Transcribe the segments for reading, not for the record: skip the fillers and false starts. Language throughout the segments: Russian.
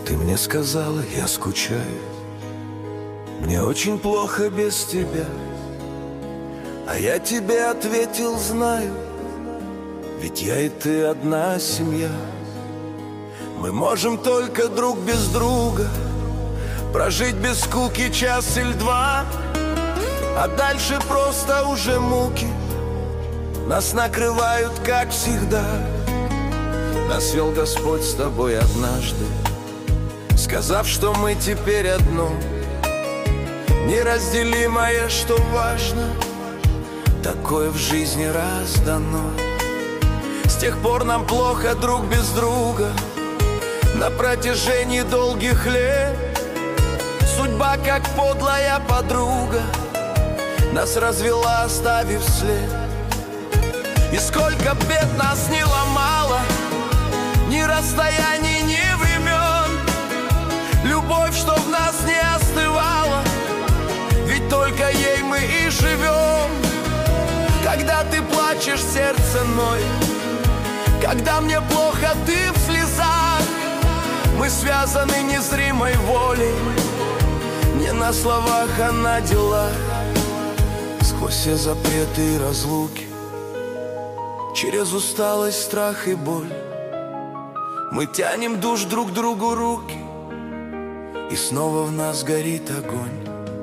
Ты мне сказала, я скучаю. Мне очень плохо без тебя. А я тебе ответил, знаю, ведь я и ты одна семья. Мы можем только друг без друга прожить без скуки час или два, а дальше просто уже муки нас накрывают, как всегда. Нас вел Господь с тобой однажды, сказав, что мы теперь одно, неразделимое, что важно, такое в жизни раз дано. С тех пор нам плохо друг без друга на протяжении долгих лет. Судьба, как подлая подруга, нас развела, оставив след. И сколько бед нас не ломало, ни расстояний, ни времен. Любовь, что в нас не остывала, ведь только ей мы и живем. Когда ты плачешь, сердце ноет, когда мне плохо, ты в слезах. Мы связаны незримой волей, не на словах, а на делах. Сквозь все запреты и разлуки, через усталость, страх и боль, мы тянем душ друг другу руки, и снова в нас горит огонь.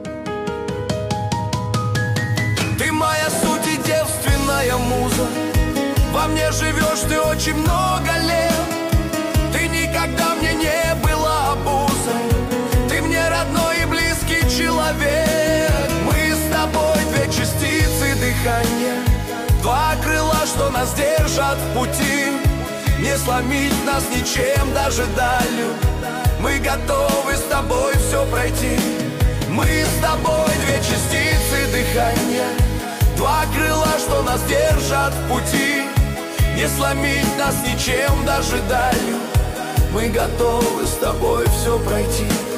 Ты моя суть и девственная муза, во мне живешь ты очень много лет. Ты никогда мне не была обузой, ты мне родной и близкий человек. Мы с тобой две частицы дыхания, два крыла, что нас держат в пути. Не сломить нас ничем, даже далью. Мы готовы с тобой все пройти. Мы с тобой две частицы дыхания, два крыла, что нас держат в пути. Не сломить нас ничем, даже далью. Мы готовы с тобой все пройти.